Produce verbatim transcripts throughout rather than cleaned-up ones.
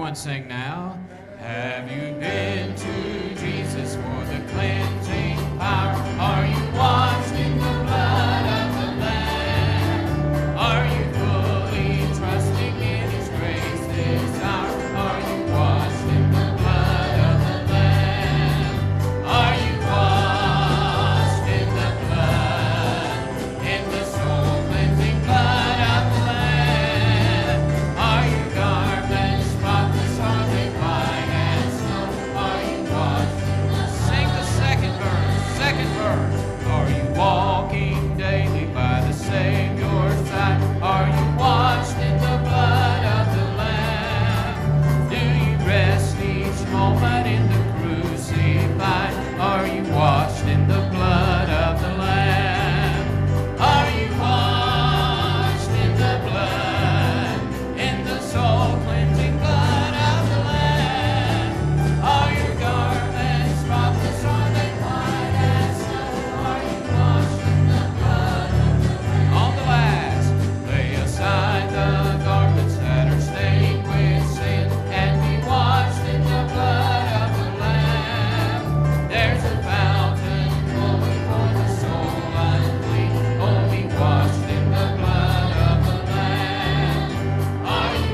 Everyone sing now. Have you been to Jesus for the cleansing power? Are you washed in the blood of the Lamb? Are you fully trusting in His grace this hour? Are you washed in the blood of the Lamb? Are you washed in the blood, in the soul cleansing blood of the Lamb? Are your garments spotless? Are they white as snow? Are you washed? Sing the second verse, second verse. Are you walking daily by the Savior's side? Are you washed in the blood of the Lamb? Do you rest each moment in the crucified? Are you washed in the blood of the Lamb? Are you washed in the blood, in the soul cleansing blood of the Lamb? Are your garments spotless? Are they white as snow? Are you washed in the blood of the Lamb? On the last, lay aside the garments that are stained with sin and be washed in the blood of the Lamb. There's a fountain flowing for the soul unclean. Oh, be washed in the blood of the Lamb. Are you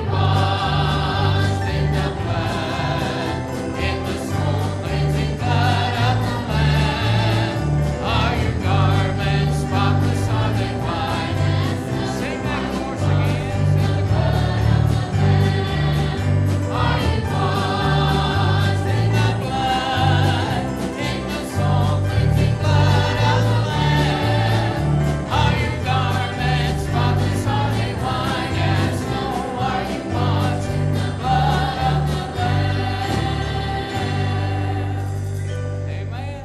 washed in the blood, in the soul cleansing blood of the Lamb? Are your garments spotless? Are they white as snow? Sing that chorus again. Sing the blood of the Lamb. Are you washed in the blood, in the soul cleansing blood of the Lamb? Are your garments spotless? Are they white as snow? Are you washed in the blood of the Lamb? Amen.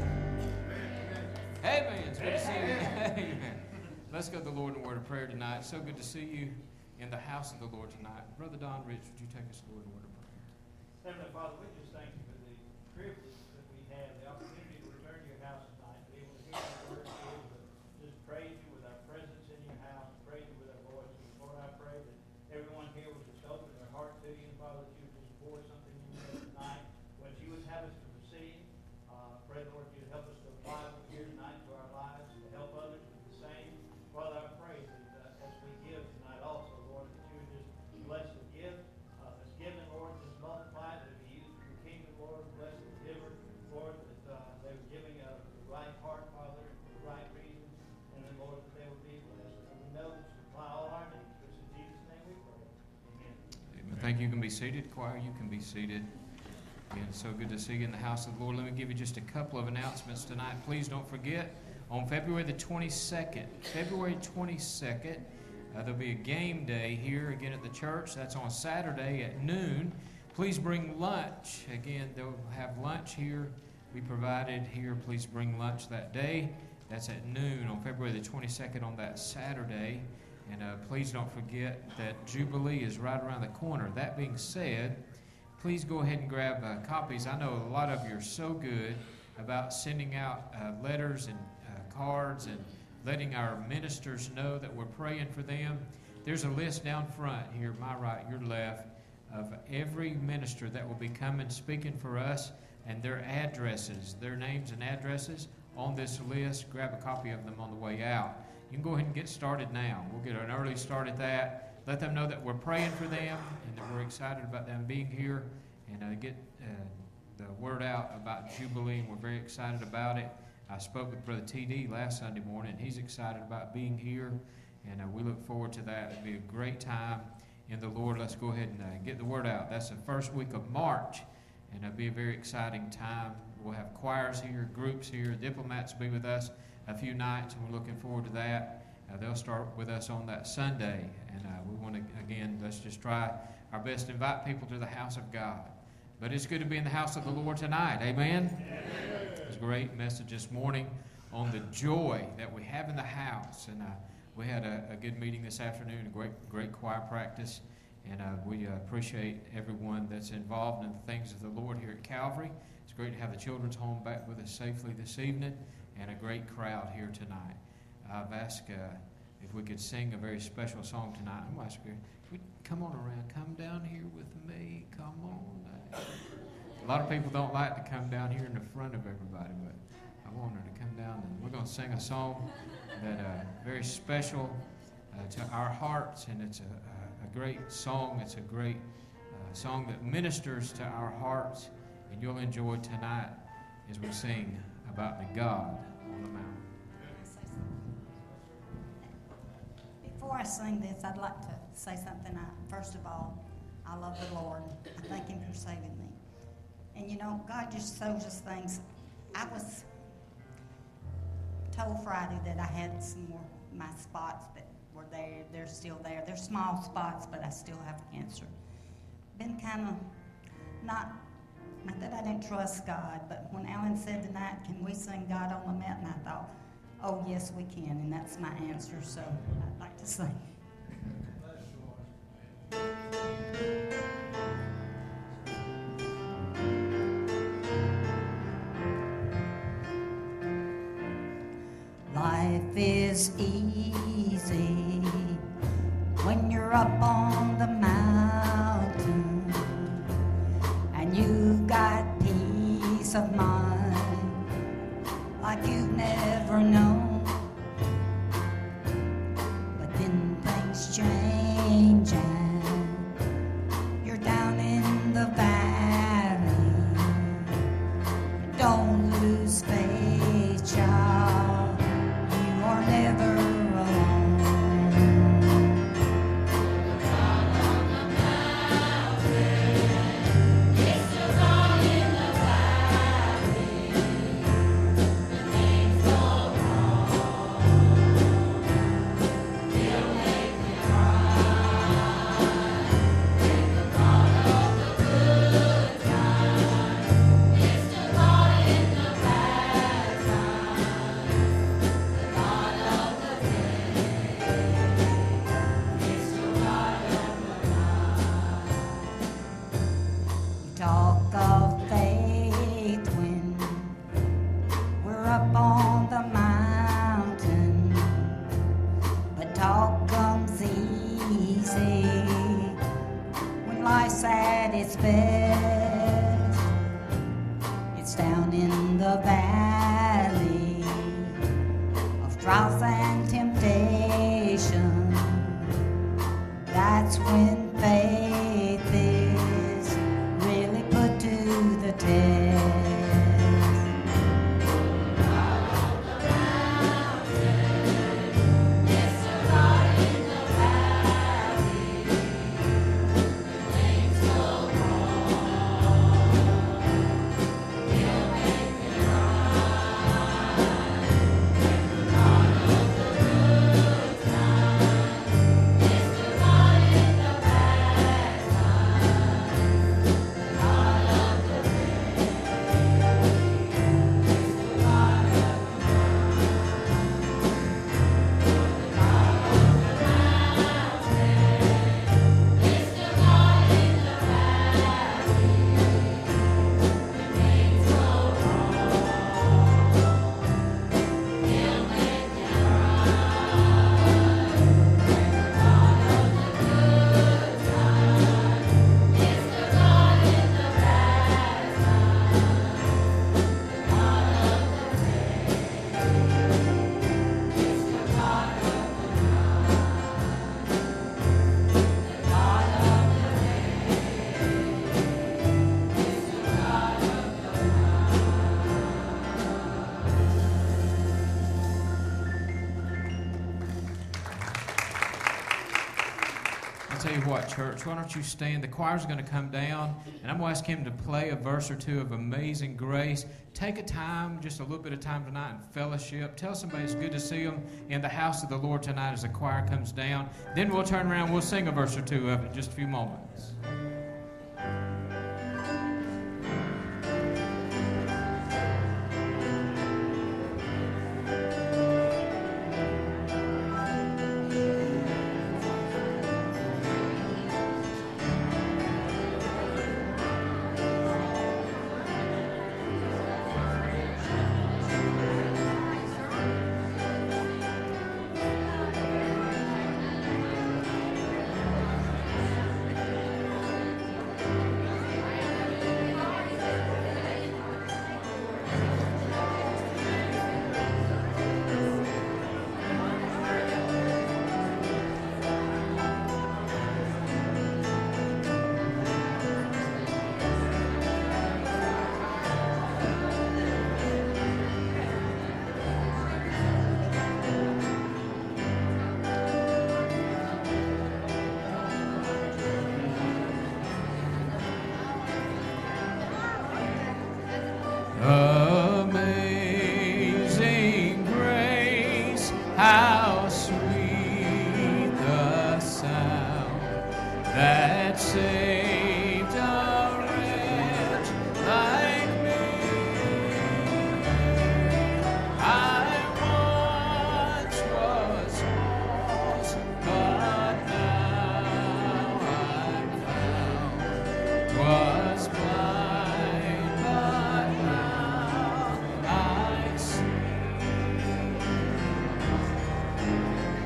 Amen. It's good to see you. Amen. Let's go to the Lord in a word of prayer tonight. It's so good to see you in the house of the Lord tonight. Brother Don Rich, would you take us to the Lord in a word of prayer? Heavenly Father, we just thank you for the privilege that we have, the opportunity to return to your house tonight, to be able to hear your word, to be able to just praise you with our presence in your house, praise you with our voices. Lord, I pray that everyone here would just open their heart to you, and Father, that you would just pour something in us tonight, what you would have us to receive. Uh, pray, Lord, you'd help us to apply what we hear tonight to our lives, to help others with the same. Father, I pray that uh, as we give tonight also, Lord, that you would just bless the gift uh, that's given, Lord, just multiply it, that it be used for your kingdom, Lord. Bless the giver, Lord, that uh, they were giving out of the right heart, Father, for the right reasons, and then, Lord, that they would be blessed. And we know that you supply all our needs. This in Jesus' name we pray. Amen. Amen. Thank you. You can be seated. Choir, you can be seated. Again, it's so good to see you in the house of the Lord. Let me give you just a couple of announcements tonight. Please don't forget, on February the twenty-second, February twenty-second, uh, there'll be a game day here again at the church. That's on Saturday at noon. Please bring lunch. Again, they'll have lunch here. We provided here. Please bring lunch that day. That's at noon on February the twenty-second on that Saturday. And uh, please don't forget that Jubilee is right around the corner. That being said, please go ahead and grab uh, copies. I know a lot of you are so good about sending out uh, letters and uh, cards and letting our ministers know that we're praying for them. There's a list down front here, my right, your left, of every minister that will be coming speaking for us and their addresses, their names and addresses on this list. Grab a copy of them on the way out. You can go ahead and get started now. We'll get an early start at that. Let them know that we're praying for them and that we're excited about them being here, and uh, get uh, the word out about Jubilee, and we're very excited about it. I spoke with Brother T D last Sunday morning. He's excited about being here, and uh, we look forward to that. It'll be a great time in the Lord. Let's go ahead and uh, get the word out. That's the first week of March, and it'll be a very exciting time. We'll have choirs here, groups here, diplomats will be with us a few nights, and we're looking forward to that. Uh, they'll start with us on that Sunday, and uh, we want to, again, let's just try our best to invite people to the house of God. But it's good to be in the house of the Lord tonight. Amen? Amen. There's a great message this morning on the joy that we have in the house. And uh, we had a, a good meeting this afternoon, a great, great choir practice. And uh, we uh, appreciate everyone that's involved in the things of the Lord here at Calvary. It's great to have the children's home back with us safely this evening, and a great crowd here tonight. I've asked uh, if we could sing a very special song tonight. I'm going to ask her, if we come on around, come down here with me, come on. A lot of people don't like to come down here in the front of everybody, but I want her to come down, and we're going to sing a song that uh, very special uh, to our hearts, and it's a, a, a great song. It's a great uh, song that ministers to our hearts, and you'll enjoy tonight as we sing about the God on the mountain. Before I sing this, I'd like to say something. I, first of all, I love the Lord. I thank Him for saving me. And you know, God just shows us things. I was told Friday that I had some more, my spots that were there, they're still there. They're small spots, but I still have cancer. Been kind of not, not that I didn't trust God, but when Alan said tonight, can we sing God on the Mountain, I thought, oh, yes, we can, and that's my answer, so I'd like to sing. Life is easy when you're up on the mountain and you've got peace of mind like you've never known. But then things change and you're down in the valley. Don't lose faith, child. You are never alone. Talk of faith when we're up on the mountain, but talk comes easy when life's at its best. It's down in the valley of trials and temptation. That's when faith is really put to the test. Tell you what, church, why don't you stand? The choir's going to come down, and I'm going to ask him to play a verse or two of Amazing Grace. Take a time, just a little bit of time tonight in fellowship. Tell somebody it's good to see them in the house of the Lord tonight as the choir comes down. Then we'll turn around and we'll sing a verse or two of it in just a few moments. Thank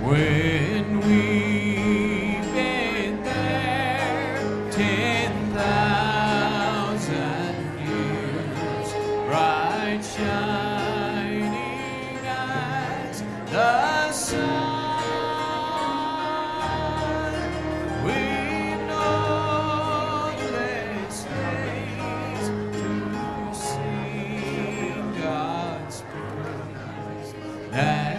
When we've been there ten thousand years, bright shining as the sun, we've known less days to sing God's praise than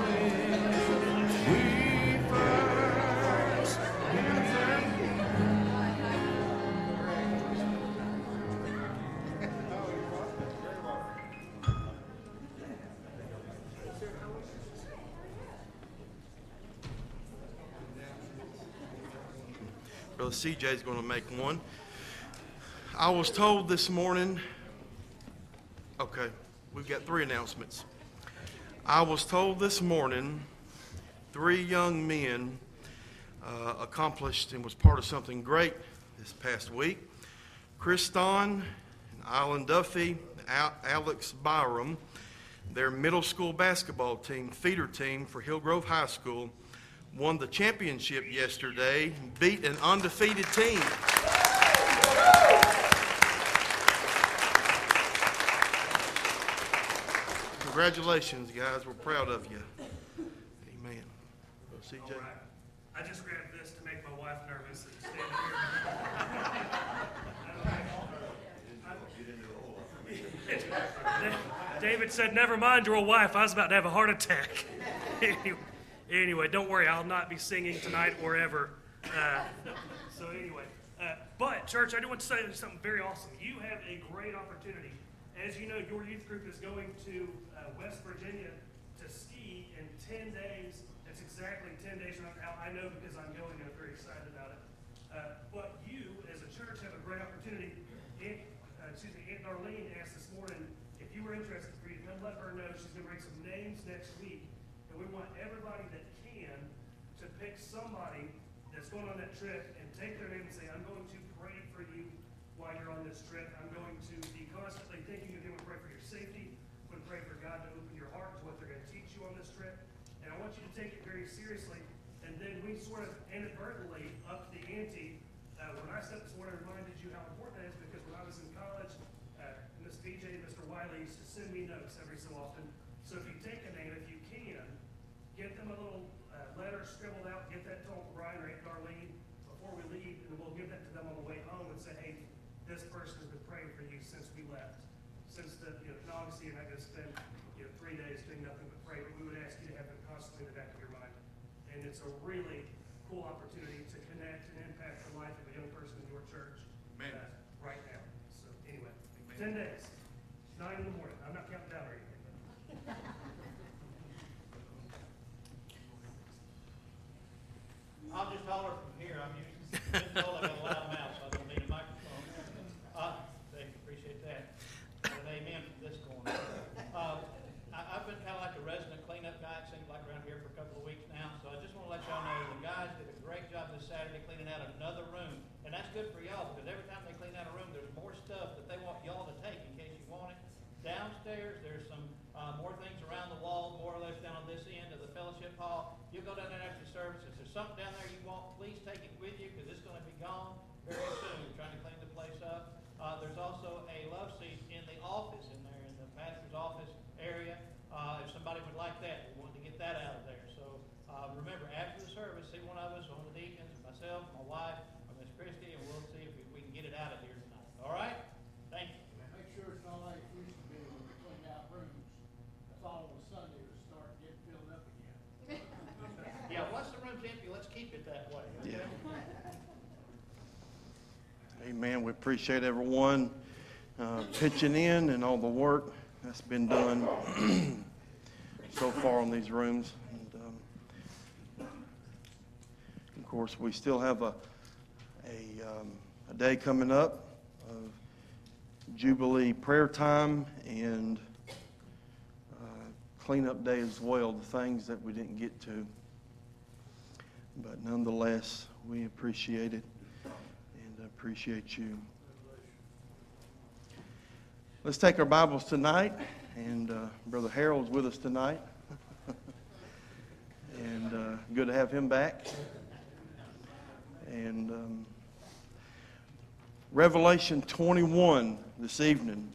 Brother C J is going to make one. I was told this morning, okay, we've got three announcements. I was told this morning three young men uh, accomplished and was part of something great this past week. Chris Stahn, Alan Duffy, Al- Alex Byram, their middle school basketball team, feeder team for Hillgrove High School, won the championship yesterday, beat an undefeated team. Congratulations, guys. We're proud of you. Amen. C J? All right. I just grabbed this to make my wife nervous and stand here. David said, never mind your wife. I was about to have a heart attack. anyway, anyway, don't worry. I'll not be singing tonight or ever. Uh, so anyway, uh, but church, I do want to say something very awesome. You have a great opportunity. As you know, your youth group is going to uh, West Virginia to ski in ten days. It's exactly ten days from now. I know because I'm going and I'm very excited about it. Uh, but you, as a church, have a great opportunity. Aunt, uh, excuse me, Aunt Darlene asked this morning if you were interested for you to come let her know. She's going to bring some names next week. And we want everybody that can to pick somebody that's going on that trip and take their name and say, I'm going to pray for you while you're on this trip. I'm going to be constantly thinking of you and pray for your safety. I'm going to pray for God to open your heart to what they're going to teach you on this trip. And I want you to take it very seriously. And then we sort of inadvertently up the ante. Uh, when I said this morning, I reminded you how important that is because when I was in college, uh, Miss B J and Mister Wiley used to send me notes every so often. So if you take a name, if you can, get them a little uh, letter scribbled out, get that to Uncle Brian or Aunt Darlene before we leave, and we'll give that to them on the way home and say, hey, this person has been praying for you since we left. Since the, you know, and obviously you're not going to spend, you know, three days doing nothing but pray, but we would ask you to have them constantly in the back of your mind. And it's a really cool opportunity to connect and impact the life of a young person in your church uh, right now. So anyway, Amen. ten days, nine in the morning. I'm not counting down or anything. I'll just holler from here. I'm used to told I got a loud mouth, so I don't need a microphone. Uh, thank you, appreciate that. And amen from this corner. Uh, I, I've been kind of like a resident cleanup guy, it seems like around here for a couple of weeks now. So I just want to let y'all know the guys did a great job this Saturday cleaning out another room. And that's good for y'all because every time they clean out a room, there's more stuff that they want y'all to take in case you want it. Downstairs, there's some uh, more things around the wall, more or less down on this end of the fellowship hall. You'll go down there after service. If there's something down there you want, please take it with you because it's going to be gone very soon. We're trying to clean the place up. Uh, there's also a love seat in the office in there, in the pastor's office area. Uh, if somebody would like that, we want to get that out of there. So uh, remember, after the service, see one of us, one of the deacons, myself, my wife, or Miss Christie, and we'll see if we, we can get it out of here tonight. All right? Thank you. Make sure it's not like it used to be when we cleaned out rooms. I thought it was Sunday to start getting filled up again. Yeah, once the room's empty, let's keep it that way. Okay? Yeah. Amen. We appreciate everyone uh, pitching in and all the work that's been done so far on these rooms. And, um, of course, we still have a a, um, a day coming up of Jubilee prayer time and uh, cleanup day as well, the things that we didn't get to. But nonetheless, we appreciate it and appreciate you. Let's take our Bibles tonight, and uh, Brother Harold's with us tonight. and uh, good to have him back. And um, Revelation twenty-one this evening.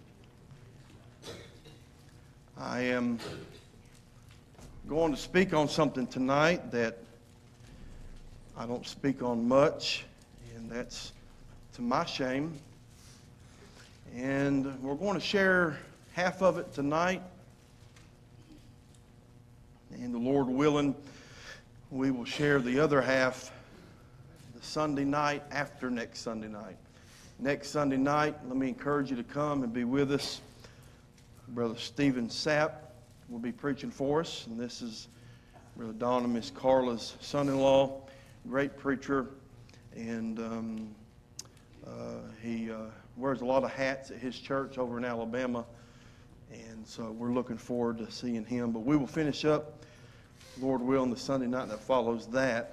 I am going to speak on something tonight that I don't speak on much, and that's to my shame. And we're going to share half of it tonight. And the Lord willing, we will share the other half the Sunday night after next Sunday night. Next Sunday night, let me encourage you to come and be with us. Brother Stephen Sapp will be preaching for us. And this is Brother Don and Miss Carla's son-in-law, great preacher. And um, uh, he uh, wears a lot of hats at his church over in Alabama. And so we're looking forward to seeing him. But we will finish up, Lord willing, the Sunday night that follows that.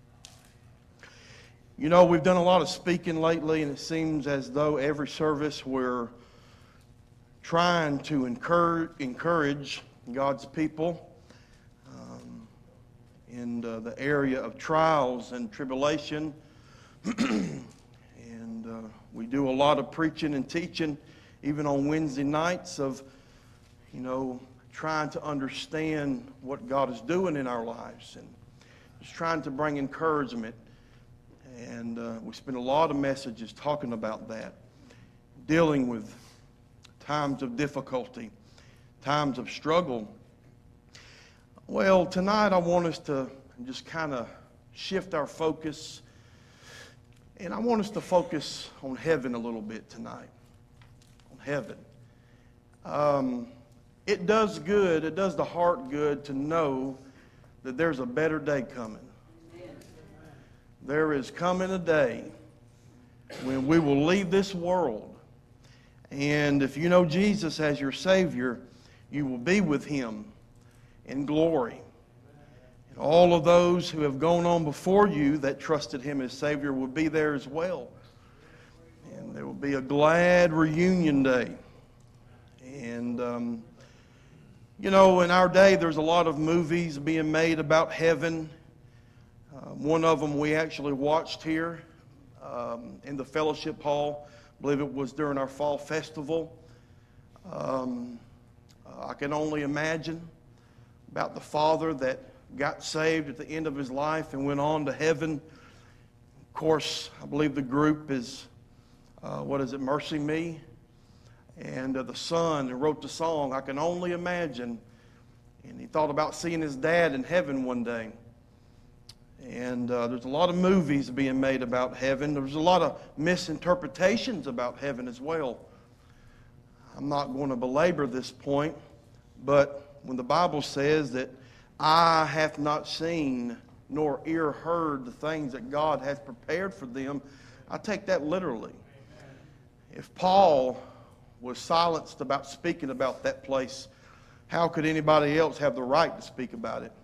You know, we've done a lot of speaking lately, and it seems as though every service we're trying to encourage, encourage God's people um, in uh, the area of trials and tribulation. and uh, we do a lot of preaching and teaching, even on Wednesday nights, of, you know, trying to understand what God is doing in our lives and just trying to bring encouragement. And uh, we spend a lot of messages talking about that, dealing with times of difficulty, times of struggle. Well, tonight I want us to just kind of shift our focus, and I want us to focus on heaven a little bit tonight, on heaven. Um, it does good, it does the heart good to know that there's a better day coming. There is coming a day when we will leave this world. And if you know Jesus as your Savior, you will be with Him in glory. And all of those who have gone on before you that trusted Him as Savior will be there as well. And there will be a glad reunion day. And, um, you know, in our day, there's a lot of movies being made about heaven. Uh, one of them we actually watched here um, in the fellowship hall. I believe it was during our fall festival. Um, uh, I can only imagine about the father that got saved at the end of his life and went on to heaven. Of course, I believe the group is, uh, what is it, Mercy Me? And uh, the son who wrote the song, I can only imagine. And he thought about seeing his dad in heaven one day. And uh, there's a lot of movies being made about heaven. There's a lot of misinterpretations about heaven as well. I'm not going to belabor this point, but when the Bible says that eye hath not seen nor ear heard the things that God hath prepared for them, I take that literally. If Paul was silenced about speaking about that place, how could anybody else have the right to speak about it?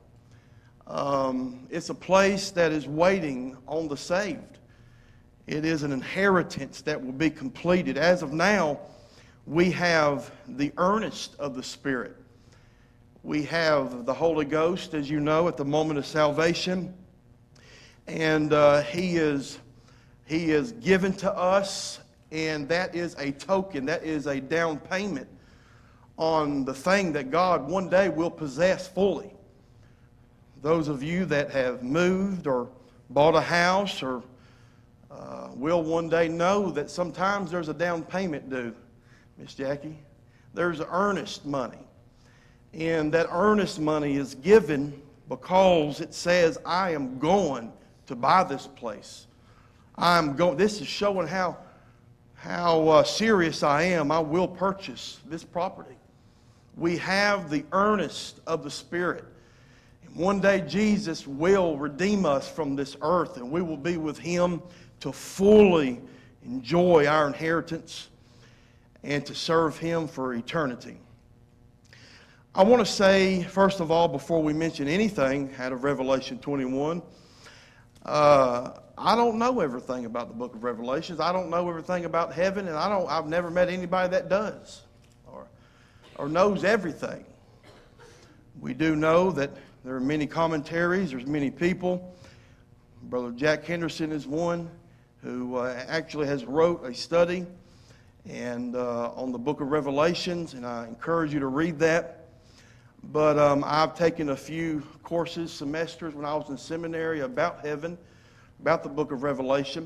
Um, it's a place that is waiting on the saved. It is an inheritance that will be completed. As of now, we have the earnest of the Spirit. We have the Holy Ghost, as you know, at the moment of salvation. And uh, He is, He is given to us, and that is a token, that is a down payment on the thing that God one day will possess fully. Those of you that have moved or bought a house or uh, will one day know that sometimes there's a down payment due, Miss Jackie. There's earnest money. And that earnest money is given because it says, I am going to buy this place. I'm going. This is showing how, how uh, serious I am. I will purchase this property. We have the earnest of the Spirit. One day Jesus will redeem us from this earth, and we will be with Him to fully enjoy our inheritance and to serve Him for eternity. I want to say, first of all, before we mention anything out of Revelation twenty-one, uh, I don't know everything about the book of Revelations. I don't know everything about heaven, and I don't, I've never met anybody that does or, or knows everything. We do know that There are many commentaries. There's many people. Brother Jack Henderson is one who uh, actually has wrote a study and uh, on the book of Revelations, and I encourage you to read that. But um, I've taken a few courses, semesters when I was in seminary about heaven, about the book of Revelation.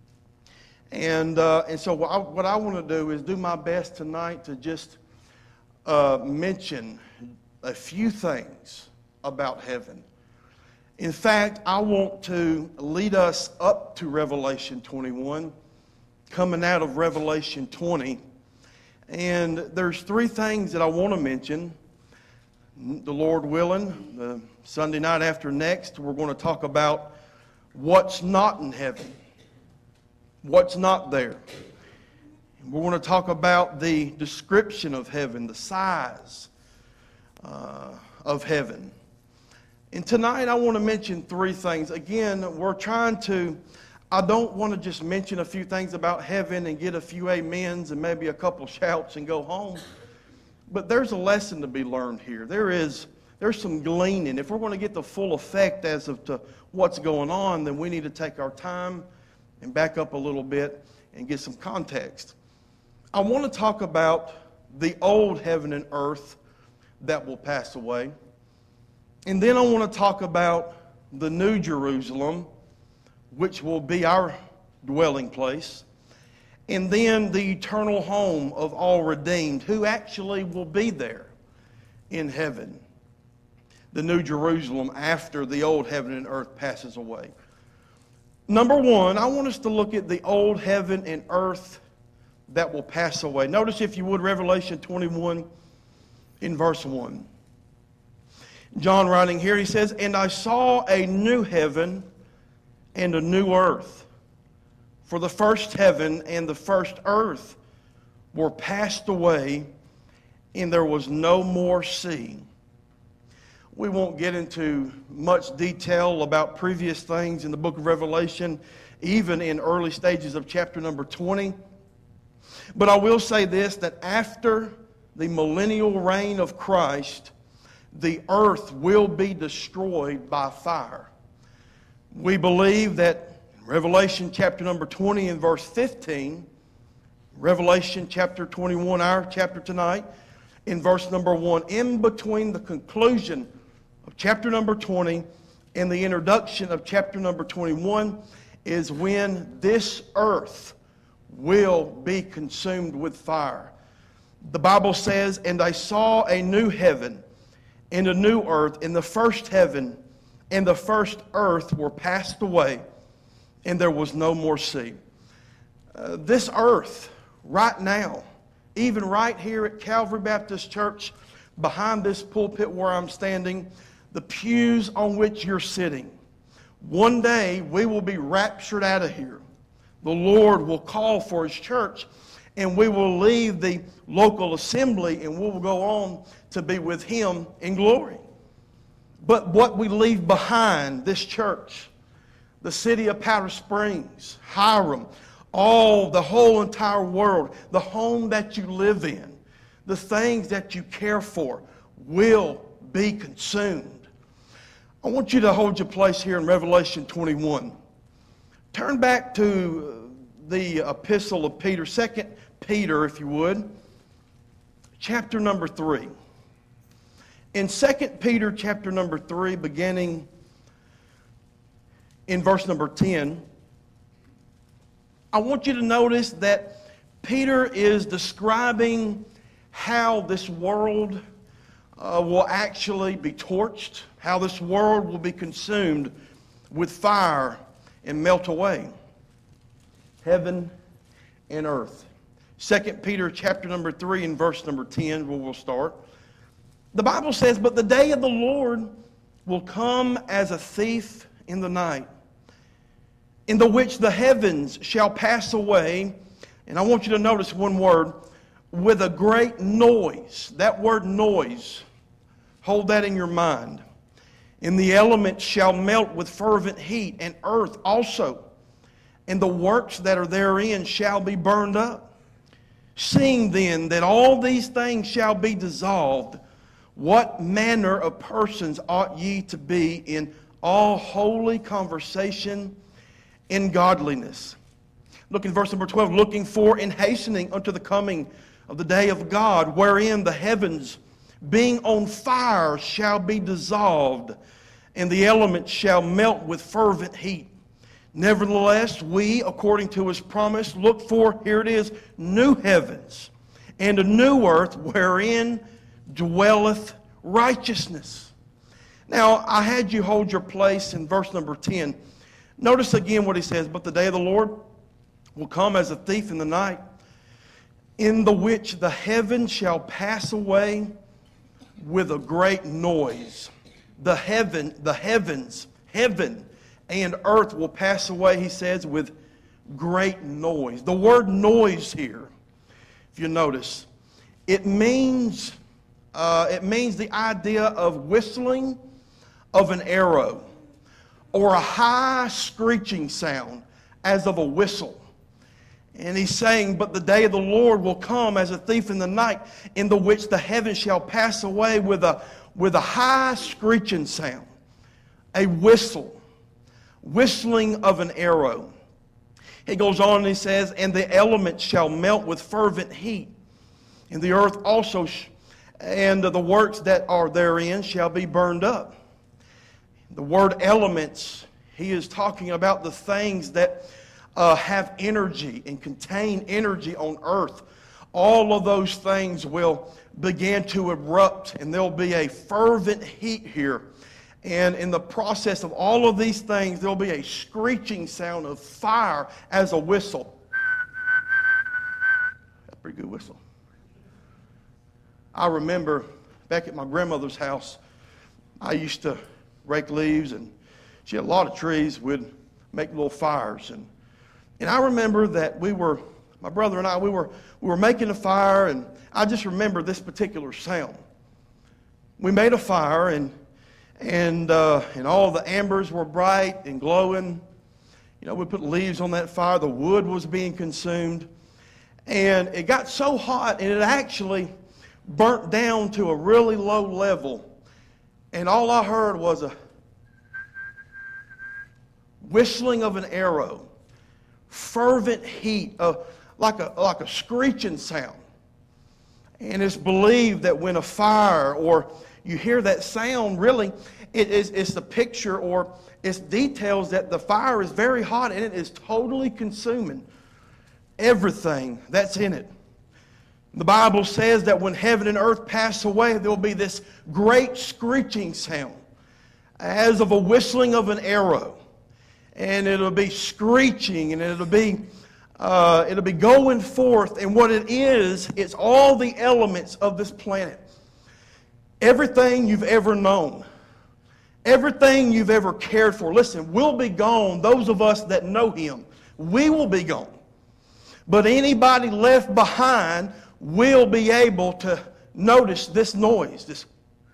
And uh, and so what I, what I want to do is do my best tonight to just uh, mention a few things about heaven. In fact, I want to lead us up to Revelation twenty-one, coming out of Revelation twenty. And there's three things that I want to mention. The Lord willing, the Sunday night after next, we're going to talk about what's not in heaven, what's not there. We're going to talk about the description of heaven, the size uh, of heaven. And tonight I want to mention three things. Again, we're trying to, I don't want to just mention a few things about heaven and get a few amens and maybe a couple shouts and go home. But there's a lesson to be learned here. There is, there's some gleaning. If we're going to get the full effect as of to what's going on, then we need to take our time and back up a little bit and get some context. I want to talk about the old heaven and earth that will pass away. And then I want to talk about the new Jerusalem, which will be our dwelling place. And then the eternal home of all redeemed, who actually will be there in heaven. The new Jerusalem after the old heaven and earth passes away. Number one, I want us to look at the old heaven and earth that will pass away. Notice, if you would, Revelation twenty-one in verse one. John writing here, he says, "And I saw a new heaven and a new earth. For the first heaven and the first earth were passed away, and there was no more sea." We won't get into much detail about previous things in the book of Revelation, even in early stages of chapter number twenty. But I will say this, that after the millennial reign of Christ, the earth will be destroyed by fire. We believe that in Revelation chapter number twenty and verse fifteen, Revelation chapter twenty-one, our chapter tonight, in verse number one, in between the conclusion of chapter number twenty and the introduction of chapter number twenty-one, is when this earth will be consumed with fire. The Bible says, "And I saw a new heaven and a new earth, and the first heaven and the first earth were passed away, and there was no more sea." Uh, this earth, right now, even right here at Calvary Baptist Church, behind this pulpit where I'm standing, the pews on which you're sitting, one day we will be raptured out of here. The Lord will call for His church, and we will leave the local assembly, and we will go on to be with Him in glory. But what we leave behind, this church, the city of Powder Springs, Hiram, all, the whole entire world, the home that you live in, the things that you care for, will be consumed. I want you to hold your place here in Revelation twenty-one. Turn back to the epistle of Peter, Second Peter, if you would, chapter number three. In Second Peter chapter number three, beginning in verse number ten, I want you to notice that Peter is describing how this world uh, will actually be torched, how this world will be consumed with fire and melt away. Heaven and earth. Second Peter chapter number three and verse number ten, where we'll start. The Bible says, "But the day of the Lord will come as a thief in the night, in the which the heavens shall pass away." And I want you to notice one word, "with a great noise." That word noise, hold that in your mind. "And the elements shall melt with fervent heat, and earth also, and the works that are therein shall be burned up. Seeing then that all these things shall be dissolved, What manner of persons ought ye to be in all holy conversation in godliness? Look in verse number twelve. Looking for and hastening unto the coming of the day of God, wherein the heavens, being on fire, shall be dissolved, and the elements shall melt with fervent heat. Nevertheless, we, according to his promise, look for, here it is, new heavens and a new earth wherein dwelleth righteousness. Now, I had you hold your place in verse number ten. Notice again what he says, but the day of the Lord will come as a thief in the night, in the which the heavens shall pass away with a great noise. The heaven, the heavens, heaven and earth will pass away, he says, with great noise. The word noise here, if you notice, it means uh, it means the idea of whistling of an arrow or a high screeching sound as of a whistle. And he's saying, but the day of the Lord will come as a thief in the night, in the which the heavens shall pass away with a, with a high screeching sound, a whistle, whistling of an arrow. He goes on and he says, and the elements shall melt with fervent heat, and the earth also, sh- and the works that are therein shall be burned up. The word elements, he is talking about the things that uh, have energy and contain energy on earth. All of those things will begin to erupt, and there'll be a fervent heat here. And in the process of all of these things, there'll be a screeching sound of fire as a whistle. That's a pretty good whistle. I remember back at my grandmother's house, I used to rake leaves, and she had a lot of trees. We'd make little fires. And, and I remember that we were, my brother and I, we were, we were making a fire, and I just remember this particular sound. We made a fire, and And uh, and all the embers were bright and glowing. You know, we put leaves on that fire. The wood was being consumed. And it got so hot, and it actually burnt down to a really low level. And all I heard was a whistling of an arrow, fervent heat, uh, like a like a screeching sound. And it's believed that when a fire, or you hear that sound, really, it is, it's the picture, or it's details that the fire is very hot and it is totally consuming everything that's in it. The Bible says that when heaven and earth pass away, there will be this great screeching sound as of a whistling of an arrow. And it'll be screeching, and it'll be uh, it'll be going forth. And what it is, it's all the elements of this planet. Everything you've ever known, everything you've ever cared for, listen, will be gone. Those of us that know Him, we will be gone. But anybody left behind will be able to notice this noise, this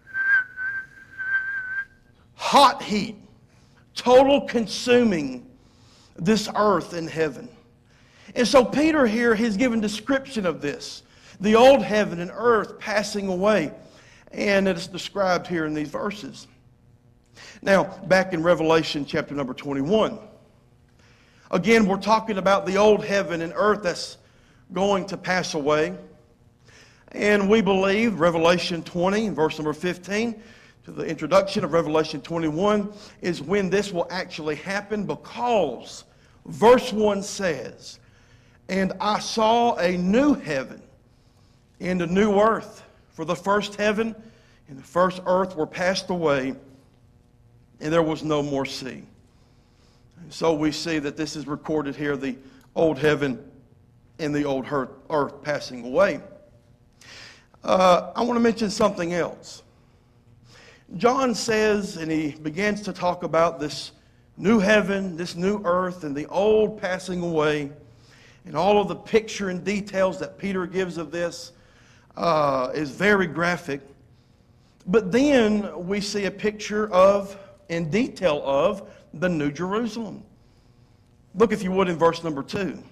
hot heat, total consuming this earth and heaven. And so Peter here has given description of this, the old heaven and earth passing away. And it is described here in these verses. Now, back in Revelation chapter number twenty-one. Again, we're talking about the old heaven and earth that's going to pass away. And we believe Revelation twenty, verse number fifteen, to the introduction of Revelation twenty-one, is when this will actually happen, because verse one says, and I saw a new heaven and a new earth. For the first heaven and the first earth were passed away, and there was no more sea. And so we see that this is recorded here, the old heaven and the old earth passing away. Uh, I want to mention something else. John says, and he begins to talk about this new heaven, this new earth, and the old passing away, and all of the picture and details that Peter gives of this. Uh, is very graphic. But then we see a picture of, in detail of, the New Jerusalem. Look, if you would, in verse number two.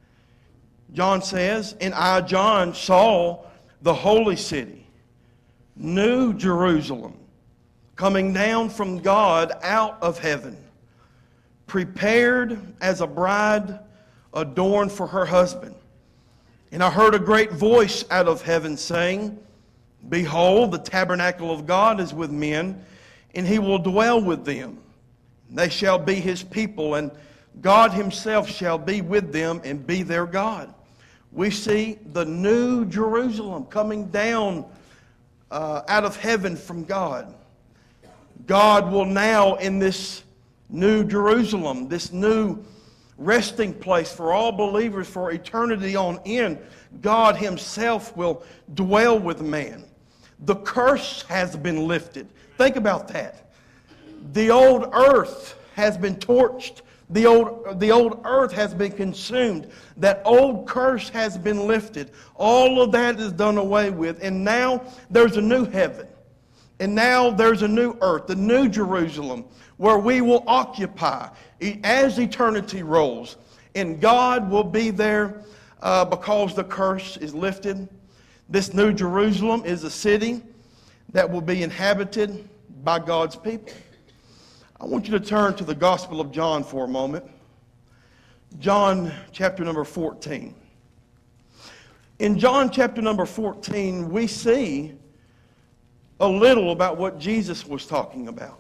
John says, and I, John, saw the holy city, New Jerusalem, coming down from God out of heaven, prepared as a bride adorned for her husband. And I heard a great voice out of heaven saying, Behold, the tabernacle of God is with men, and he will dwell with them. They shall be his people, and God himself shall be with them and be their God. We see the new Jerusalem coming down uh, out of heaven from God. God will now, in this new Jerusalem, this new resting place for all believers for eternity on end, God himself will dwell with man. The curse has been lifted. Think about that. The old earth has been torched. The old, the old earth has been consumed. That old curse has been lifted. All of that is done away with. And now there's a new heaven. And now there's a new earth, the new Jerusalem, where we will occupy as eternity rolls. And God will be there uh, because the curse is lifted. This new Jerusalem is a city that will be inhabited by God's people. I want you to turn to the Gospel of John for a moment. John chapter number fourteen. In John chapter number fourteen, we see a little about what Jesus was talking about.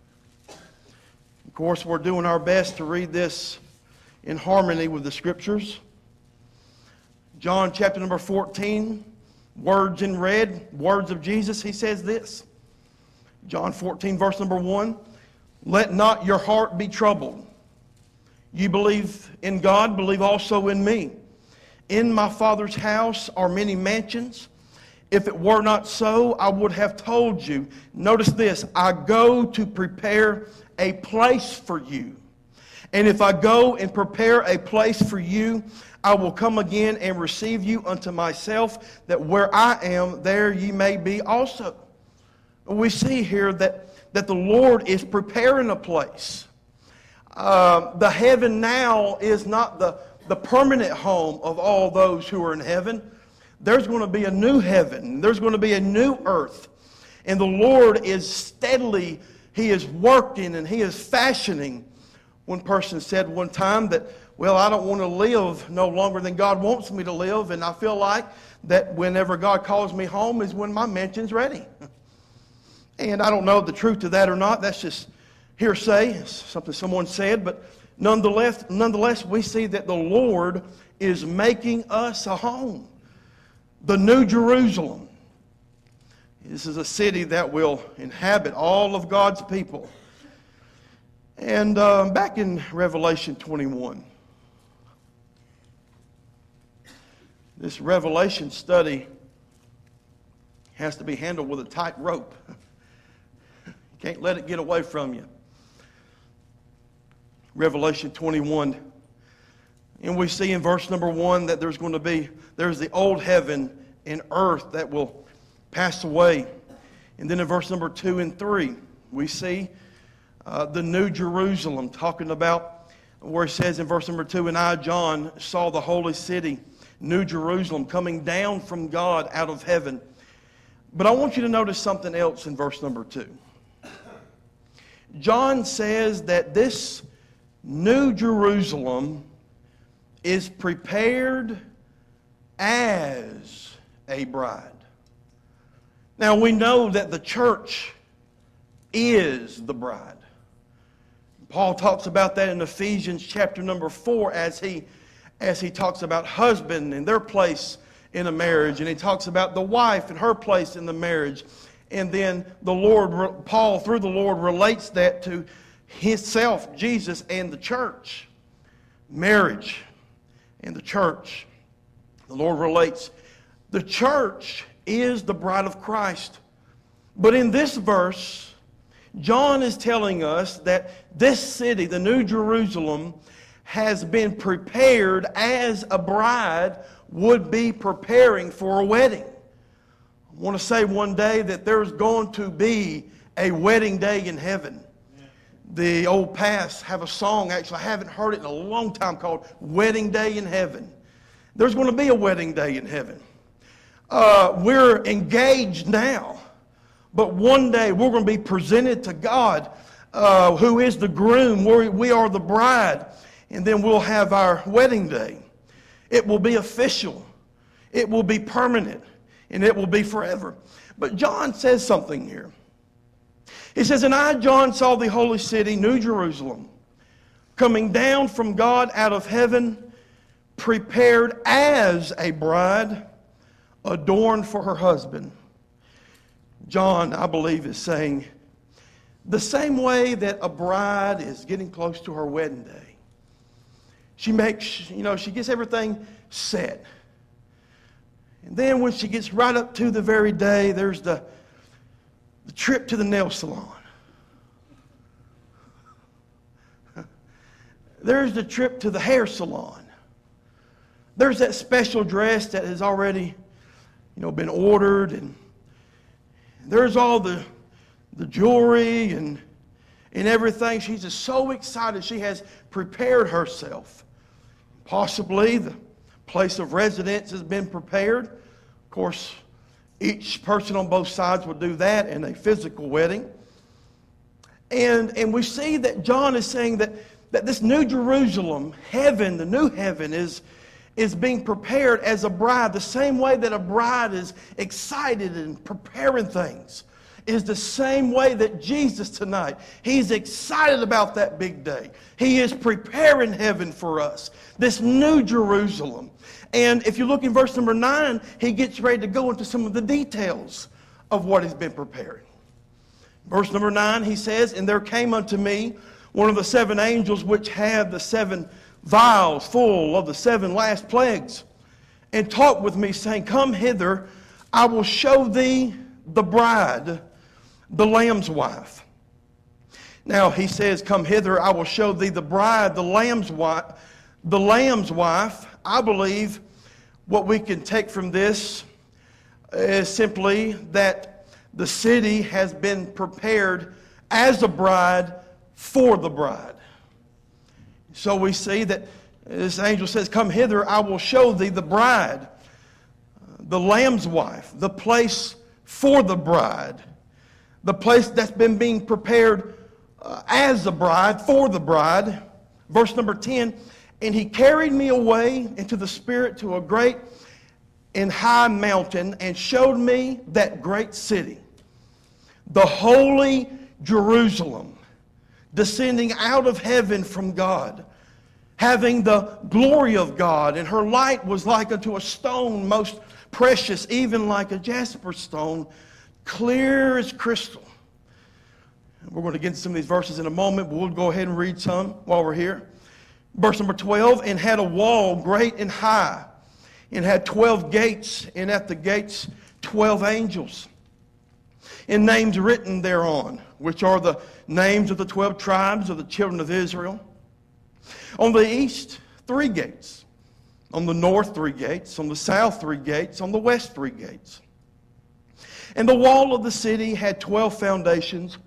Of course, we're doing our best to read this in harmony with the Scriptures. John chapter number fourteen, words in red, words of Jesus, he says this. John fourteen, verse number one, Let not your heart be troubled. You believe in God, believe also in me. In my Father's house are many mansions. If it were not so, I would have told you. Notice this, I go to prepare a place for you. And if I go and prepare a place for you, I will come again and receive you unto myself, that where I am, there ye may be also. We see here that, that the Lord is preparing a place. Uh, the heaven now is not the, the permanent home of all those who are in heaven. There's going to be a new heaven. There's going to be a new earth. And the Lord is steadily, he is working and he is fashioning. One person said one time that, well, I don't want to live no longer than God wants me to live. And I feel like that whenever God calls me home is when my mansion's ready. And I don't know the truth to that or not. That's just hearsay. It's something someone said. But nonetheless, nonetheless, we see that the Lord is making us a home. The New Jerusalem. This is a city that will inhabit all of God's people. And uh, back in Revelation twenty-one, this Revelation study has to be handled with a tight rope. You can't let it get away from you. Revelation twenty-one. And we see in verse number one that there's going to be, there's the old heaven and earth that will pass away. And then in verse number two and three, we see uh, the New Jerusalem, talking about where it says in verse number two, And I, John, saw the holy city, New Jerusalem, coming down from God out of heaven. But I want you to notice something else in verse number two. John says that this New Jerusalem is prepared as a bride. Now we know that the church is the bride. Paul talks about that in Ephesians chapter number four as he, as he talks about husband and their place in a marriage. And he talks about the wife and her place in the marriage. And then the Lord, Paul, through the Lord, relates that to himself, Jesus, and the church. Marriage and the church. The Lord relates. The church is the bride of Christ. But in this verse, John is telling us that this city, the New Jerusalem, has been prepared as a bride would be preparing for a wedding. I want to say one day that there's going to be a wedding day in heaven. The old past have a song, actually I haven't heard it in a long time, called Wedding Day in Heaven. There's going to be a wedding day in heaven. Uh, we're engaged now. But one day we're going to be presented to God, uh, who is the groom. We're, we are the bride. And then we'll have our wedding day. It will be official. It will be permanent. And it will be forever. But John says something here. He says, "And I, John, saw the holy city, New Jerusalem, coming down from God out of heaven, prepared as a bride, adorned for her husband." John, I believe, is saying the same way that a bride is getting close to her wedding day. She makes, you know, she gets everything set. And then when she gets right up to the very day, there's the, the trip to the nail salon. There's the trip to the hair salon. There's that special dress that has already, you know, been ordered, and there's all the the jewelry and and everything. She's just so excited. She has prepared herself. Possibly the place of residence has been prepared. Of course, each person on both sides will do that in a physical wedding. And and we see that John is saying that that this New Jerusalem, heaven, the new heaven, is is being prepared as a bride. The same way that a bride is excited and preparing things is the same way that Jesus tonight, He's excited about that big day. He is preparing heaven for us, this New Jerusalem. And if you look in verse number nine, He gets ready to go into some of the details of what He's been preparing. Verse number nine, He says, "And there came unto me one of the seven angels which had the seven vials full of the seven last plagues, and talked with me, saying, Come hither, I will show thee the bride, the Lamb's wife." Now he says, "Come hither, I will show thee the bride, the Lamb's wife." The Lamb's wife, I believe what we can take from this is simply that the city has been prepared as a bride for the bride. So we see that this angel says, "Come hither, I will show thee the bride, the Lamb's wife," the place for the bride, the place that's been being prepared uh, as the bride, for the bride. Verse number ten, "And he carried me away into the Spirit to a great and high mountain, and showed me that great city, the holy Jerusalem, descending out of heaven from God, having the glory of God. And her light was like unto a stone most precious, even like a jasper stone, clear as crystal." And we're going to get into some of these verses in a moment, but we'll go ahead and read some while we're here. Verse number twelve, "And had a wall great and high, and had twelve gates, and at the gates twelve angels, and names written thereon, which are the names of the twelve tribes of the children of Israel. On the east, three gates. On the north, three gates. On the south, three gates. On the west, three gates. And the wall of the city had twelve foundations,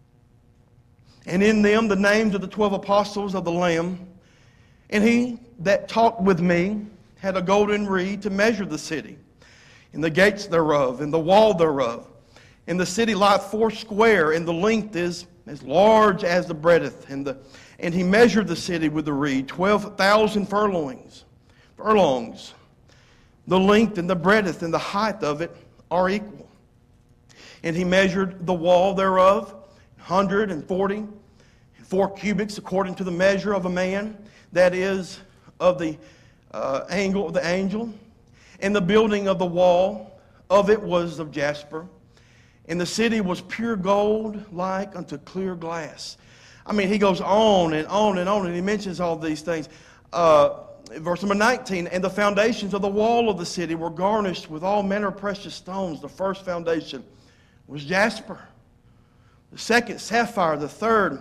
and in them the names of the twelve apostles of the Lamb. And he that talked with me had a golden reed to measure the city, and the gates thereof, and the wall thereof. And the city lieth foursquare, and the length is as large as the breadth. And the and he measured the city with the reed, twelve thousand furlongs. Furlongs. The length and the breadth and the height of it are equal. And he measured the wall thereof, one hundred and forty, four cubits, according to the measure of a man, that is, of the uh, angle of the angel. And the building of the wall of it was of jasper. And the city was pure gold, like unto clear glass. I mean, he goes on and on and on, and he mentions all these things. Uh, verse number nineteen, "And the foundations of the wall of the city were garnished with all manner of precious stones. The first foundation was jasper, the second sapphire, the third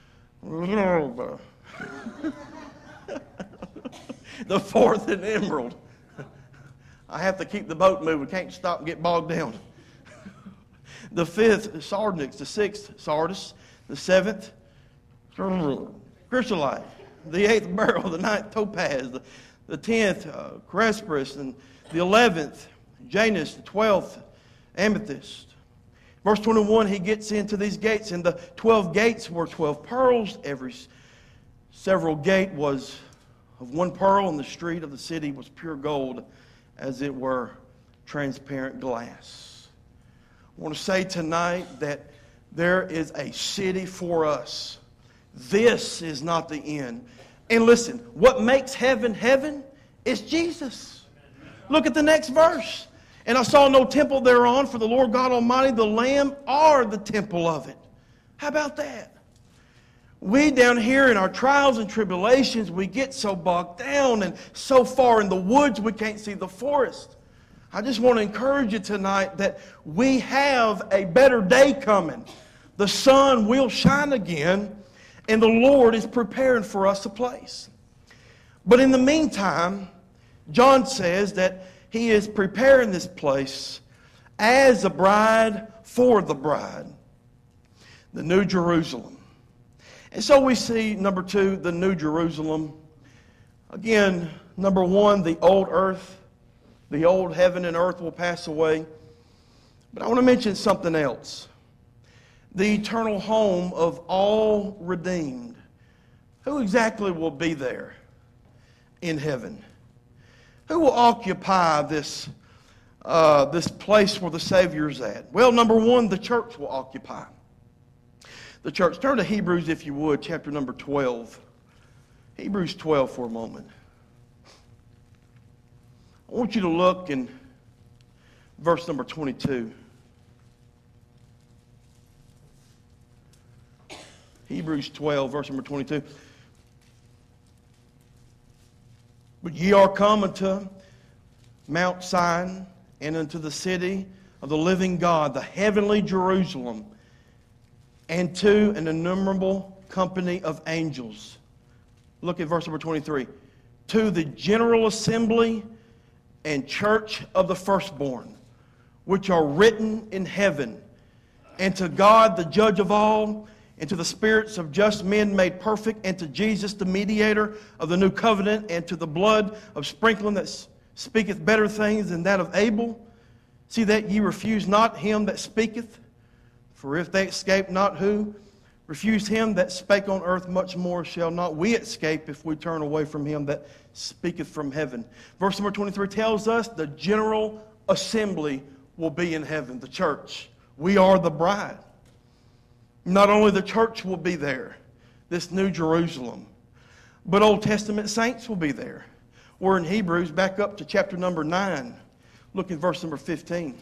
the fourth an emerald." I have to keep the boat moving. Can't stop and get bogged down. "The fifth sardonyx, the sixth sardis, the seventh chrysolite, the eighth beryl, the ninth topaz, the, the tenth uh, chrysoprase, and the eleventh janus, the twelfth amethyst, Verse twenty-one, he gets into these gates, and the twelve gates were twelve pearls. Every several gate was of one pearl, and the street of the city was pure gold, as it were transparent glass. I want to say tonight that there is a city for us. This is not the end. And listen, what makes heaven heaven is Jesus. Look at the next verse. And I saw no temple thereon, for the Lord God Almighty, the Lamb, are the temple of it. How about that? We down here in our trials and tribulations, we get so bogged down and so far in the woods we can't see the forest. I just want to encourage you tonight that we have a better day coming. The sun will shine again, and the Lord is preparing for us a place. But in the meantime, John says that he is preparing this place as a bride for the bride, the New Jerusalem. And so we see, number two, the New Jerusalem. Again, number one, the old earth, the old heaven and earth will pass away. But I want to mention something else. The eternal home of all redeemed. Who exactly will be there in heaven? Who will occupy this, uh, this place where the Savior's at? Well, number one, the church will occupy. The church. Turn to Hebrews, if you would, chapter number twelve. Hebrews twelve for a moment. I want you to look in verse number twenty-two. Hebrews twelve, verse number twenty-two. But ye are come unto Mount Zion, and unto the city of the living God, the heavenly Jerusalem, and to an innumerable company of angels. Look at verse number twenty-three. To the general assembly and church of the firstborn, which are written in heaven, and to God the judge of all, and to the spirits of just men made perfect, and to Jesus the mediator of the new covenant, and to the blood of sprinkling that speaketh better things than that of Abel. See that ye refuse not him that speaketh. For if they escape not who refuse him that spake on earth, much more shall not we escape if we turn away from him that speaketh from heaven. Verse number twenty-three tells us the general assembly will be in heaven, the church. We are the bride. Not only the church will be there, this New Jerusalem, but Old Testament saints will be there. We're in Hebrews, back up to chapter number nine. Look at verse number fifteen.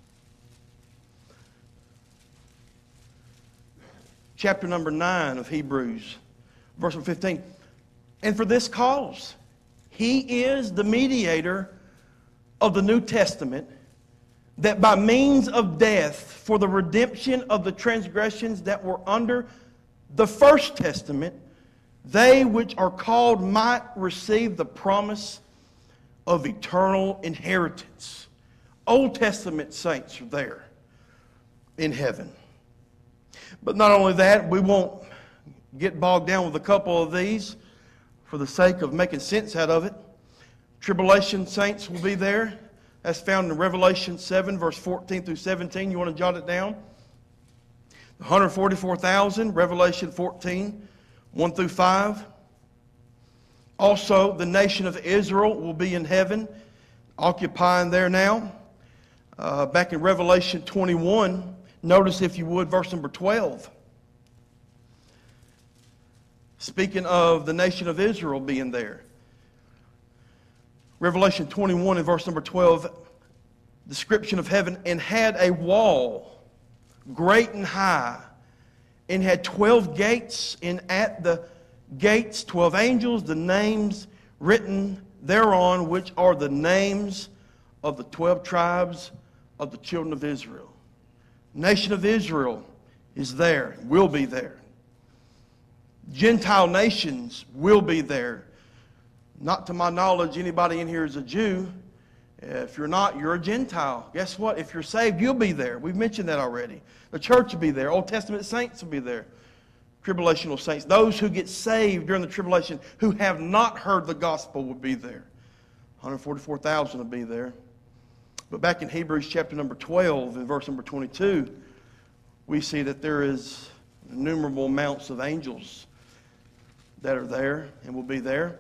Chapter number nine of Hebrews, verse number fifteen. And for this cause, he is the mediator of the New Testament, that by means of death, for the redemption of the transgressions that were under the first testament, they which are called might receive the promise of eternal inheritance. Old Testament saints are there in heaven. But not only that, we won't get bogged down with a couple of these for the sake of making sense out of it. Tribulation saints will be there. That's found in Revelation seven, verse fourteen through seventeen. You want to jot it down? one hundred forty-four thousand, Revelation fourteen, one through five. Also, the nation of Israel will be in heaven, occupying there now. Uh, back in Revelation twenty-one, notice, if you would, verse number twelve. Speaking of the nation of Israel being there. Revelation twenty-one and verse number twelve, description of heaven, and had a wall great and high, and had twelve gates, and at the gates twelve angels, the names written thereon, which are the names of the twelve tribes of the children of Israel. Nation of Israel is there, will be there. Gentile nations will be there. Not to my knowledge, anybody in here is a Jew. If you're not, you're a Gentile. Guess what? If you're saved, you'll be there. We've mentioned that already. The church will be there. Old Testament saints will be there. Tribulational saints. Those who get saved during the tribulation, who have not heard the gospel, will be there. one hundred forty-four thousand will be there. But back in Hebrews chapter number twelve and verse number twenty-two, we see that there is innumerable amounts of angels that are there and will be there.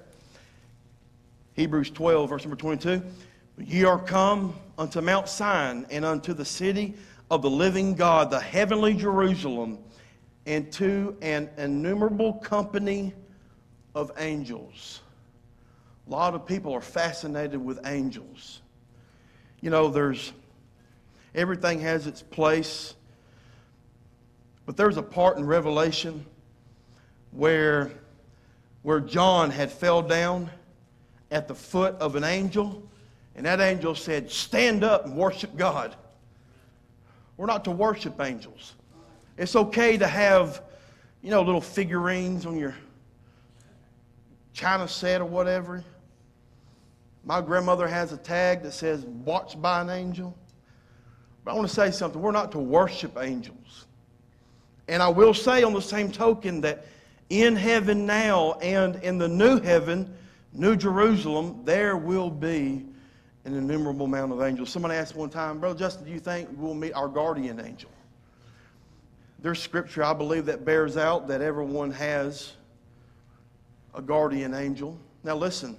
Hebrews twelve, verse number twenty-two. Ye are come unto Mount Sion, and unto the city of the living God, the heavenly Jerusalem, and to an innumerable company of angels. A lot of people are fascinated with angels. You know, there's everything has its place. But there's a part in Revelation where, where John had fell down at the foot of an angel, and that angel said, stand up and worship God. We're not to worship angels. It's okay to have, you know, little figurines on your china set or whatever. My grandmother has a tag that says, watched by an angel. But I want to say something. We're not to worship angels. And I will say on the same token that in heaven now and in the new heaven, New Jerusalem, there will be an innumerable amount of angels. Somebody asked one time, Brother Justin, do you think we'll meet our guardian angel? There's scripture, I believe, that bears out that everyone has a guardian angel. Now listen,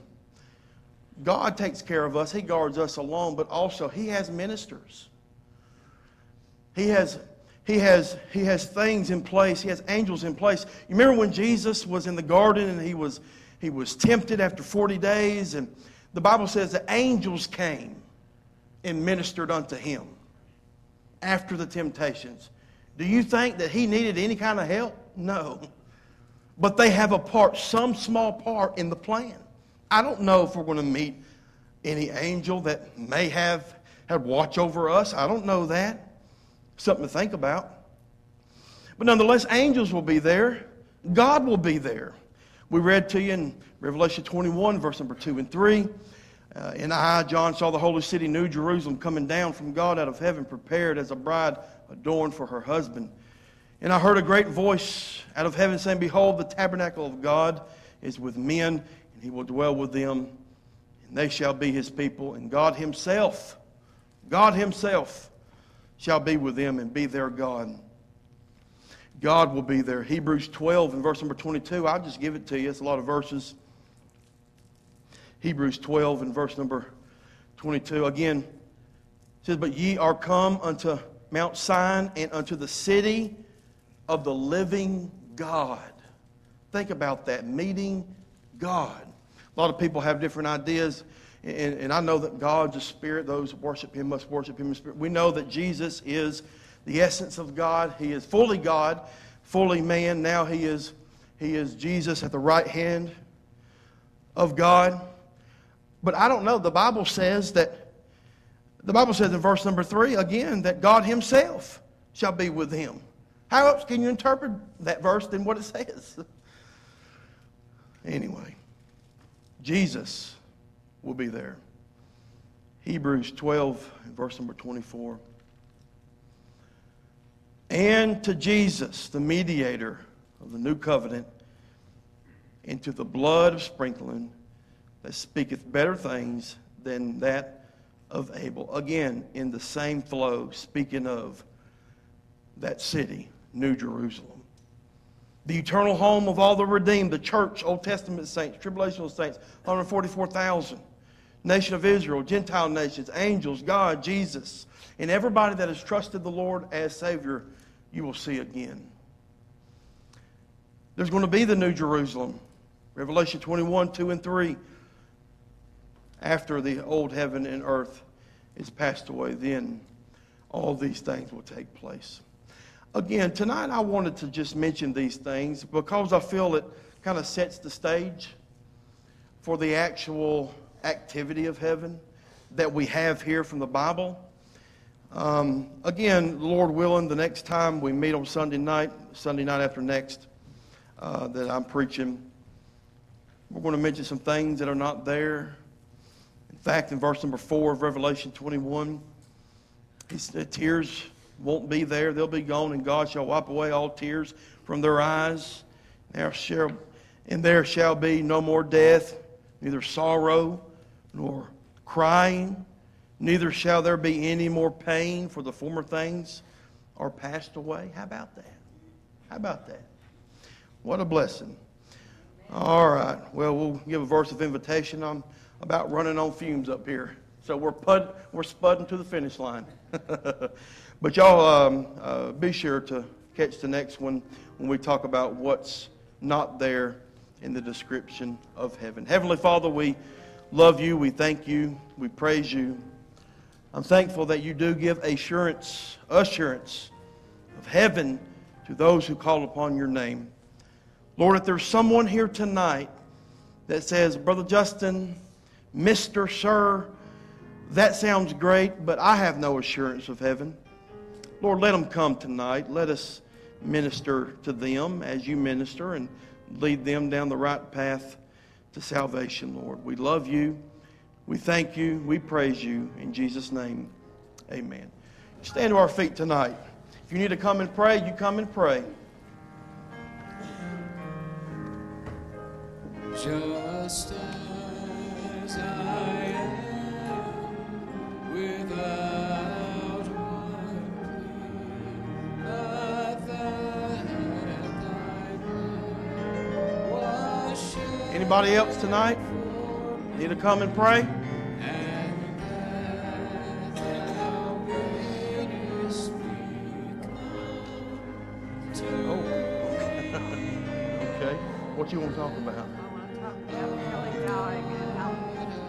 God takes care of us. He guards us alone, but also He has ministers. He has He has, he has things in place. He has angels in place. You remember when Jesus was in the garden and he was, he was tempted after forty days? And the Bible says that angels came and ministered unto him after the temptations. Do you think that he needed any kind of help? No. But they have a part, some small part in the plan. I don't know if we're going to meet any angel that may have had watch over us. I don't know that. Something to think about. But nonetheless, angels will be there. God will be there. We read to you in Revelation twenty-one, verse number two and three. Uh, and I, John, saw the holy city, New Jerusalem, coming down from God out of heaven, prepared as a bride adorned for her husband. And I heard a great voice out of heaven saying, behold, the tabernacle of God is with men, and He will dwell with them, and they shall be His people. And God Himself, God Himself, shall be with them and be their God. God will be there. Hebrews twelve and verse number twenty-two. I'll just give it to you. It's a lot of verses. Hebrews twelve and verse number twenty-two. Again, it says, but ye are come unto Mount Sion and unto the city of the living God. Think about that. Meeting God. A lot of people have different ideas. And, and I know that God's a spirit. Those who worship Him must worship Him in spirit. We know that Jesus is the essence of God. He is fully God, fully man. Now He is, he is Jesus at the right hand of God. But I don't know. The Bible says that, the Bible says in verse number three, again, that God Himself shall be with him. How else can you interpret that verse than what it says? Anyway, Jesus will be there. Hebrews twelve, verse number twenty-four. And to Jesus, the mediator of the new covenant, and to the blood of sprinkling that speaketh better things than that of Abel. Again, in the same flow, speaking of that city, New Jerusalem. The eternal home of all the redeemed, the church, Old Testament saints, tribulational saints, one hundred forty-four thousand. Nation of Israel, Gentile nations, angels, God, Jesus, and everybody that has trusted the Lord as Savior, you will see again. There's going to be the New Jerusalem. Revelation twenty-one, two and three. After the old heaven and earth is passed away, then all these things will take place. Again, tonight I wanted to just mention these things because I feel it kind of sets the stage for the actual activity of heaven that we have here from the Bible. Um, again, Lord willing, the next time we meet on Sunday night, Sunday night after next, uh, that I'm preaching, we're going to mention some things that are not there. In fact, in verse number four of Revelation twenty-one, he said, tears won't be there. They'll be gone, and God shall wipe away all tears from their eyes. There shall, and there shall be no more death, neither sorrow nor crying, neither shall there be any more pain, for the former things or passed away. How about that? How about that? What a blessing. All right. Well, we'll give a verse of invitation. I'm about running on fumes up here. So we're pud, we're spudding to the finish line. But y'all um, uh, be sure to catch the next one when we talk about what's not there in the description of heaven. Heavenly Father, we love you. We thank you. We praise you. I'm thankful that you do give assurance, assurance of heaven to those who call upon your name. Lord, if there's someone here tonight that says, Brother Justin, Mister Sir, that sounds great, but I have no assurance of heaven. Lord, let them come tonight. Let us minister to them as you minister and lead them down the right path to salvation, Lord. We love you. We thank you. We praise you. In Jesus' name, amen. Stand to our feet tonight. If you need to come and pray, you come and pray. Just as I am, without one plea, but that thy blood was shed. Anybody else tonight need to come and pray? And that thou bidst me come to Oh, okay. What you want to talk about? I want to talk about Kelly dying and how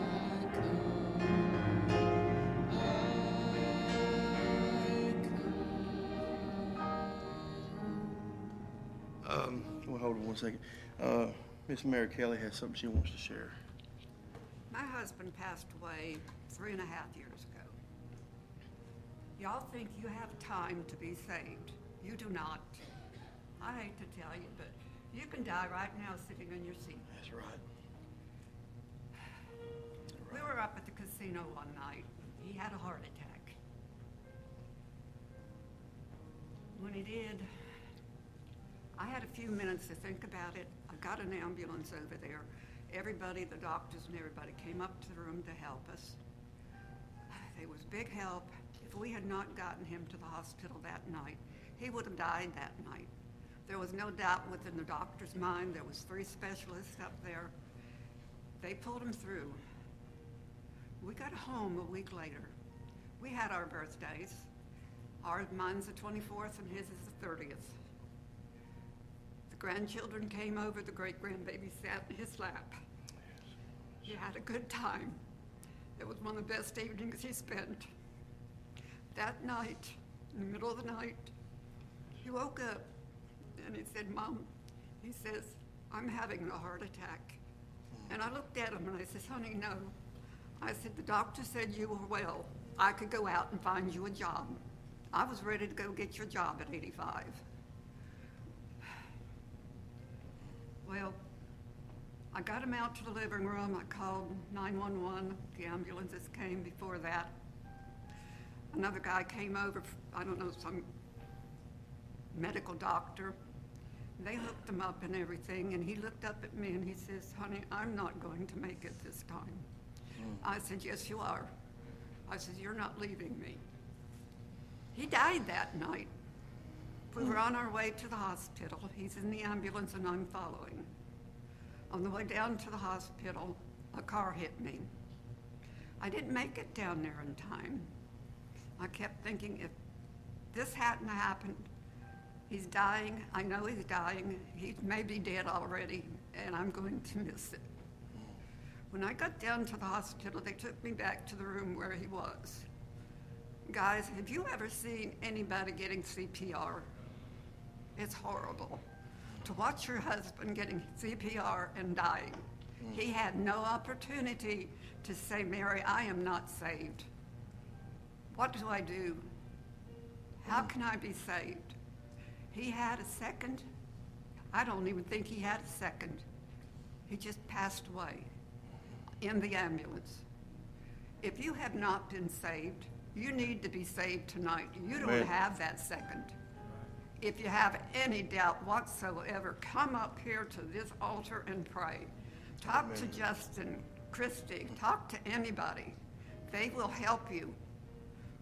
Um, well, hold on one second. Uh, Miss Mary Kelly has something she wants to share. my husband passed away three and a half years ago. Y'all think you have time to be saved. You do not. I hate to tell you, but you can die right now sitting in your seat. That's right. We were up at the casino one night. He had a heart attack. When he did, I had a few minutes to think about it. I got an ambulance over there. Everybody, the doctors and everybody came up to the room to help us. There was big help. If we had not gotten him to the hospital that night, he would have died that night. There was no doubt within the doctor's mind. There was three specialists up there. They pulled him through. We got home a week later. We had our birthdays. Our, mine's the twenty-fourth and his is the thirtieth. The grandchildren came over, the great-grandbaby sat in his lap. He had a good time. It was one of the best evenings he spent. That night, in the middle of the night, he woke up and he said, Mom, he says, I'm having a heart attack. And I looked at him and I said, honey, no. I said, the doctor said you were well. I could go out and find you a job. I was ready to go get your job at eighty-five. Well, I got him out to the living room. I called nine one one. The ambulances came before that. Another guy came over, I don't know, some medical doctor. They hooked him up and everything, and he looked up at me and he says, honey, I'm not going to make it this time. Mm. I said, yes, you are. I said, you're not leaving me. He died that night. We were on our way to the hospital. He's in the ambulance and I'm following. On the way down to the hospital, a car hit me. I didn't make it down there in time. I kept thinking, if this hadn't happened, he's dying, I know he's dying, he may be dead already, and I'm going to miss it. When I got down to the hospital, they took me back to the room where he was. Guys, have you ever seen anybody getting C P R? It's horrible. To watch your husband getting C P R and dying. He had no opportunity to say, Mary, I am not saved. What do I do? How can I be saved? He had a second. I don't even think he had a second. He just passed away in the ambulance. If you have not been saved, you need to be saved tonight. You don't Amen. have that second. If you have any doubt whatsoever, come up here to this altar and pray. Talk Amen. to Justin, Christy, talk to anybody. They will help you.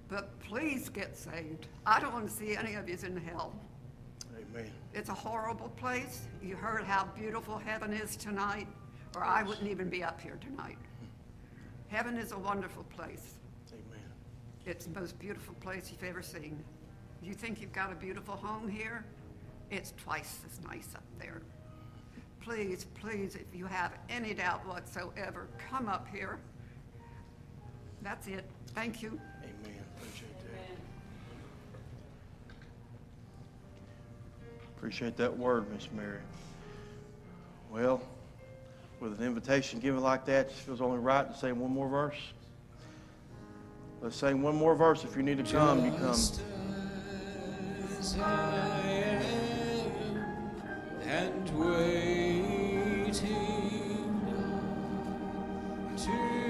but please get saved. I don't want to see any of you in hell. Amen. It's a horrible place. You heard how beautiful heaven is tonight, or I wouldn't even be up here tonight. Heaven is a wonderful place. Amen. It's the most beautiful place you've ever seen. You think you've got a beautiful home here? It's twice as nice up there. Please, please, if you have any doubt whatsoever, come up here. That's it. Thank you. Amen. Appreciate that. Appreciate that word, Miss Mary. Well, with an invitation given like that, it feels only right to say one more verse. Let's sing one more verse. If you need to come, you come. Just as I am, and waiting to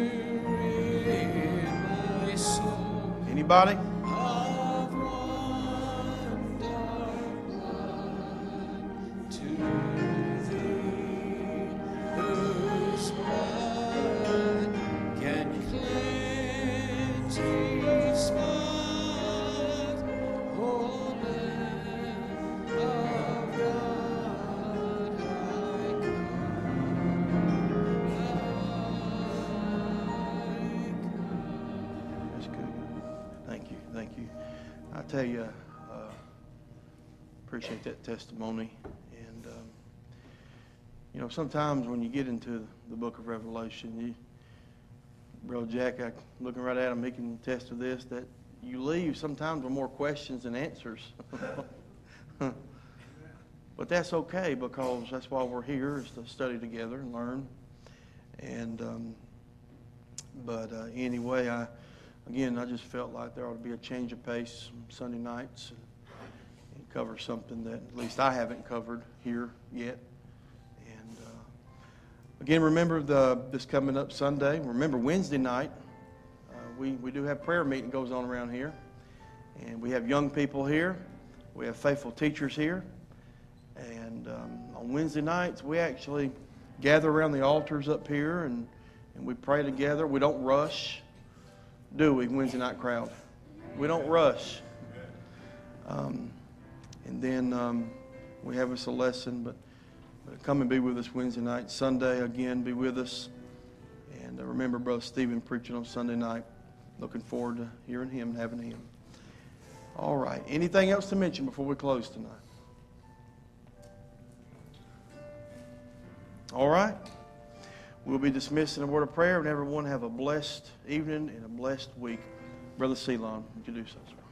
rid my soul Anybody? of one dark blood to thee, whose blood can cleanse each spot, O Lamb of God, I That's good. Thank you. Thank you. I tell you, uh, appreciate that testimony. And, um, you know, sometimes when you get into the book of Revelation, you, Brother Jack, I, looking right at him, he can attest to this, that you leave sometimes with more questions than answers. But that's okay, because that's why we're here, is to study together and learn. And um, but uh, anyway, I again, I just felt like there ought to be a change of pace Sunday nights and, and cover something that at least I haven't covered here yet. And uh, again, remember the this coming up Sunday. Remember Wednesday night, uh, we we do have prayer meeting goes on around here, and we have young people here. We have faithful teachers here. And um, on Wednesday nights, we actually gather around the altars up here, and, and we pray together. We don't rush, do we, Wednesday night crowd? We don't rush. Um, and then um, we have us a lesson, but, but come and be with us Wednesday night. Sunday, again, be with us. And uh, remember Brother Stephen preaching on Sunday night. Looking forward to hearing him and having him. All right. Anything else to mention before we close tonight? All right. We'll be dismissed in a word of prayer, and everyone have a blessed evening and a blessed week. Brother Ceylon, would you do so, sir?